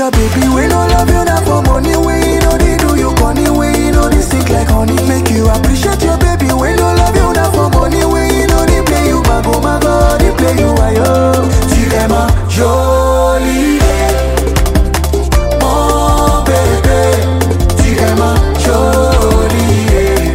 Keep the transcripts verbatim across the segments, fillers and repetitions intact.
your baby, we no love you not for money. We know they do you corny, we know they stick like honey. Make you appreciate your baby, we no love you not for money. We know they play you mago mago, they play you ayo. Tu es ma jolie, mon bébé. Tu es ma jolie,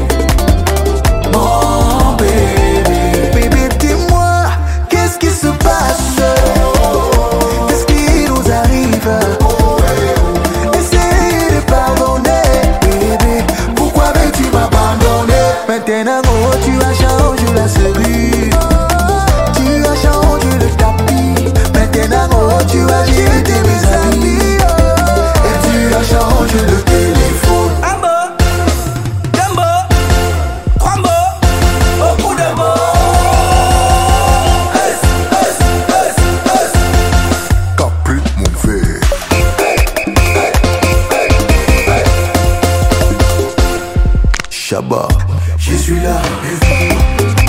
mon bébé. Bébé, dis-moi, qu'est-ce qui se passe? Qu'est-ce qui nous arrive? Essaye de pardonner, bébé. Pourquoi veux-tu m'abandonner? Maintenant, oh, tu as changé la serrure, tu as changé le tapis. Maintenant, oh, tu as jeté mes amis, et tu as changé le téléphone. Un mot, deux mots, trois mots, beaucoup de mots. Us, us, us, us. Capri, mon frère. Shabba, je suis là.